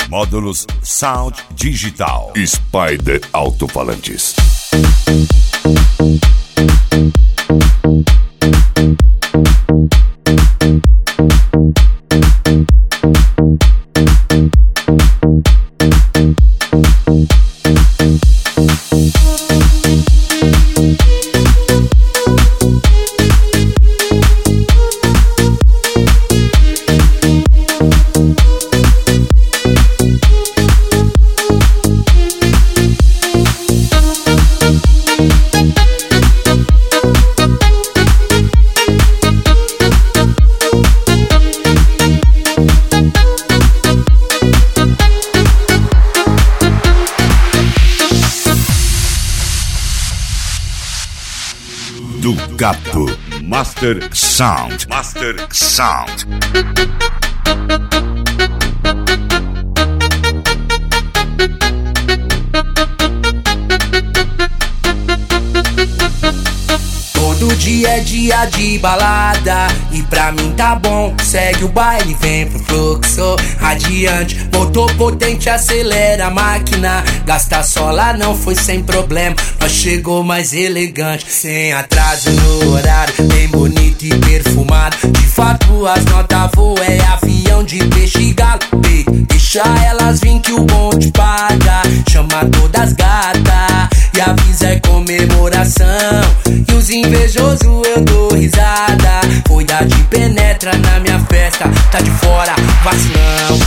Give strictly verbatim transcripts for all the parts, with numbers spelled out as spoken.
Módulos Sound Digital. Spider Alto-Falantes. Do Gato Master Sound. Master Sound. Todo dia é dia de balada e pra mim tá bom. Segue o baile, vem pro fluxo adiante. Motor potente, acelera a máquina. Gasta sola não foi sem problema. Nós chegou mais elegante, sem atraso no horário, bem bonito e perfumado. De fato as notas voam, é avião de peixe e galo. Deixa elas vir que o bonde paga. Chama todas gatas e avisa é comemoração. E os invejosos eu dou risada. Cuidado de penetra na minha festa. Tá de fora, vacilão.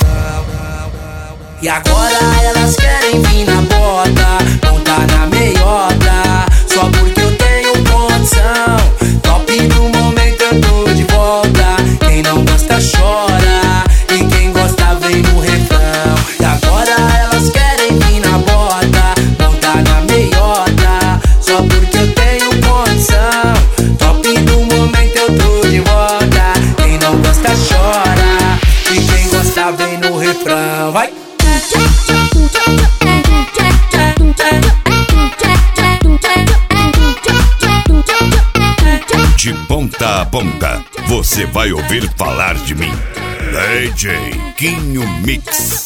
E agora elas querem vir na bota, montar na meiota, só porque eu tenho condição. Top do momento eu tô de volta. Quem não gosta chora, e quem gosta vem no refrão. E agora elas querem vir na bota, montar na meiota, só porque eu tenho condição. Top do momento eu tô de volta. Quem não gosta chora, e quem gosta vem no refrão. Vai! De ponta a ponta, você vai ouvir falar de mim. D J Quinho Mix.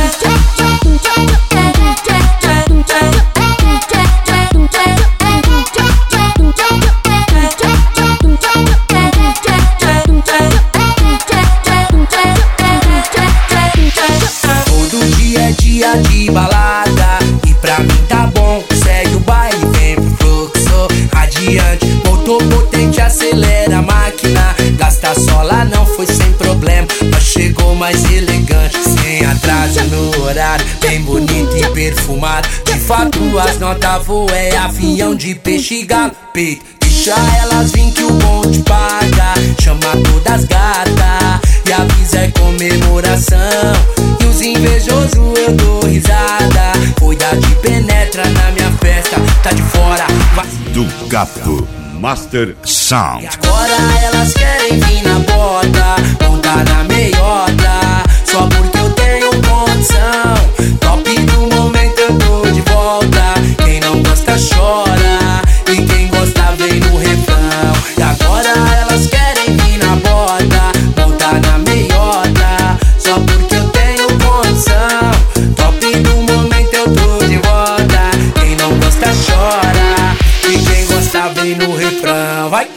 Todo dia é dia de balada e pra mim tá bom. Segue o baile, vem pro fluxo adiante. Motor potente, acelera a máquina. Gasta sola não foi sem problema. Nós chegou mais elegante, sem atraso no horário, bem bonito e perfumado. De fato as notas voam, é avião de peixe e galo. Deixa elas vir que o bonde paga. Chama todas gatas e avisa é comemoração. E os invejosos eu dou risada. Cuidado de penetra na minha festa. Tá de fora, vai. Do Gato Master Sound. E agora elas querem vir na bota, montar na meiota, só porque eu tenho condição. Top do momento eu tô de volta. Quem não gosta chora, e quem gosta vem no refrão. E agora elas querem vir na bota, montar na meiota, só porque eu tenho condição. Top do momento eu tô de volta. Quem não gosta chora, e quem gosta vem no refrão. Vai!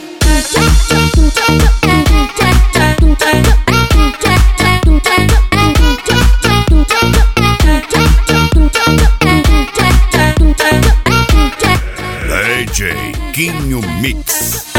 D J Quinho Mix.